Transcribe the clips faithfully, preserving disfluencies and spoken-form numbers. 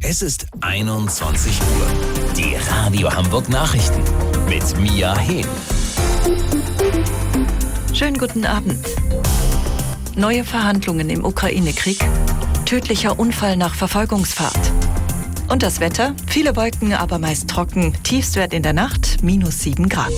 Es ist einundzwanzig Uhr. Die Radio Hamburg Nachrichten mit Mia Hehn. Schönen guten Abend. Neue Verhandlungen im Ukraine-Krieg. Tödlicher Unfall nach Verfolgungsfahrt. Und das Wetter? Viele Wolken, aber meist trocken. Tiefstwert in der Nacht minus sieben Grad.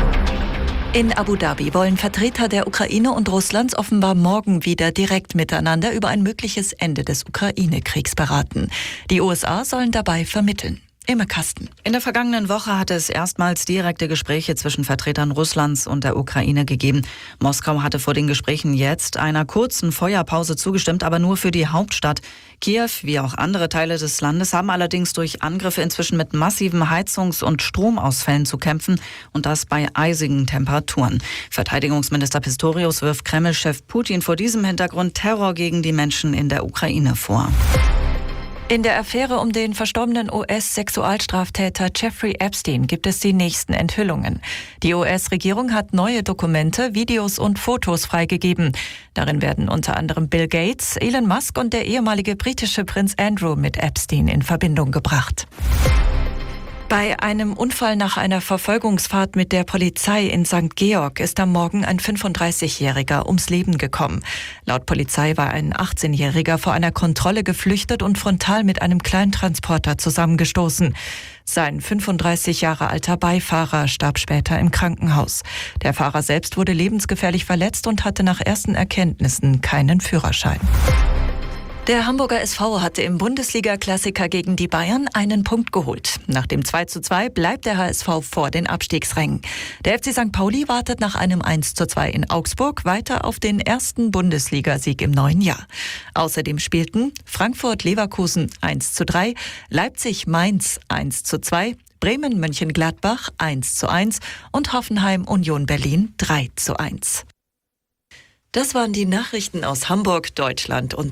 In Abu Dhabi wollen Vertreter der Ukraine und Russlands offenbar morgen wieder direkt miteinander über ein mögliches Ende des Ukraine-Kriegs beraten. Die U S A sollen dabei vermitteln. Immer Kasten. In der vergangenen Woche hatte es erstmals direkte Gespräche zwischen Vertretern Russlands und der Ukraine gegeben. Moskau hatte vor den Gesprächen jetzt einer kurzen Feuerpause zugestimmt, aber nur für die Hauptstadt. Kiew, wie auch andere Teile des Landes, haben allerdings durch Angriffe inzwischen mit massiven Heizungs- und Stromausfällen zu kämpfen und das bei eisigen Temperaturen. Verteidigungsminister Pistorius wirft Kreml-Chef Putin vor diesem Hintergrund Terror gegen die Menschen in der Ukraine vor. In der Affäre um den verstorbenen U S-Sexualstraftäter Jeffrey Epstein gibt es die nächsten Enthüllungen. Die U S-Regierung hat neue Dokumente, Videos und Fotos freigegeben. Darin werden unter anderem Bill Gates, Elon Musk und der ehemalige britische Prinz Andrew mit Epstein in Verbindung gebracht. Bei einem Unfall nach einer Verfolgungsfahrt mit der Polizei in Sankt Georg ist am Morgen ein fünfunddreißigjähriger ums Leben gekommen. Laut Polizei war ein achtzehnjähriger vor einer Kontrolle geflüchtet und frontal mit einem Kleintransporter zusammengestoßen. Sein fünfunddreißig Jahre alter Beifahrer starb später im Krankenhaus. Der Fahrer selbst wurde lebensgefährlich verletzt und hatte nach ersten Erkenntnissen keinen Führerschein. Der Hamburger S V hatte im Bundesliga-Klassiker gegen die Bayern einen Punkt geholt. Nach dem zwei zu zwei bleibt der H S V vor den Abstiegsrängen. Der F C Sankt Pauli wartet nach einem eins zu zwei in Augsburg weiter auf den ersten Bundesligasieg im neuen Jahr. Außerdem spielten Frankfurt-Leverkusen eins zu drei, Leipzig-Mainz eins zu zwei, Bremen-Mönchengladbach eins zu eins und Hoffenheim-Union Berlin drei zu eins. Das waren die Nachrichten aus Hamburg, Deutschland und